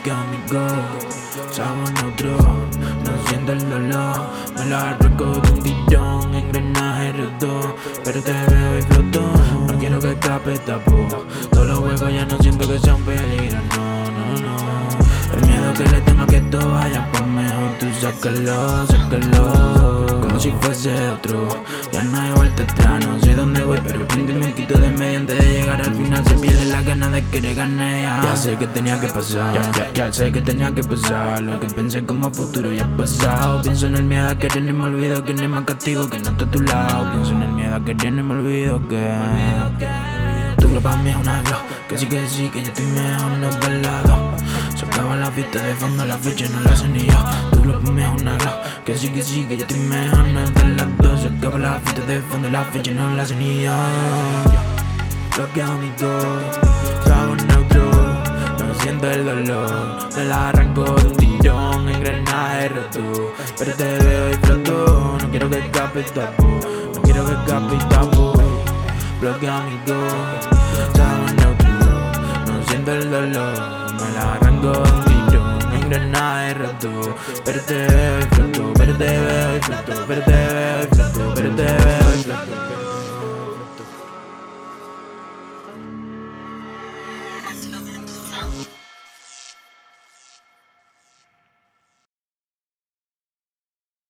bloqueo mi go, sabor neutro, no siento el dolor. Me la arranco de un tirón, engranaje roto, pero te veo y floto. No quiero que escape esta voz, todos los huecos ya no siento que sean peligro. No, el miedo que le tengo a que esto vaya por mejor. Tú sácalo, como si fuese otro. Ya no hay vuelta atrás, no sé dónde voy, pero prende me quito de medio antes de llegar al final. Se pierde la gana de querer ganar. Ya sé que tenía que pasar, ya sé que tenía que pasar. Lo que pensé como futuro ya ha pasado. Pienso en el miedo a querer y me olvido que no hay más castigo que no está a tu lado. Pienso en el miedo a querer y me olvido que tu glow pa' mí es una glow, que sí, que yo estoy mejor, no del lado. Se acaba la fiesta de fondo, la fecha no la hacen ni yo. Tu glow pa' mí es una glow, que sí, que yo estoy mejor, no del lado. Se acaba la fiesta de fondo, la fecha no la hacen ni yo. Bloqueo mi go, sabor neutro, no siento el dolor. Me la arranco de un tirón, engranaje roto, pero te veo y floto. No quiero que escape esta voz, no quiero que escape esta voz. Bloqueo mi go, sabor neutro, no siento el dolor. Me la arranco de un tirón, engranaje roto, pero te veo y floto, pero te veo y floto, pero te veo y floto.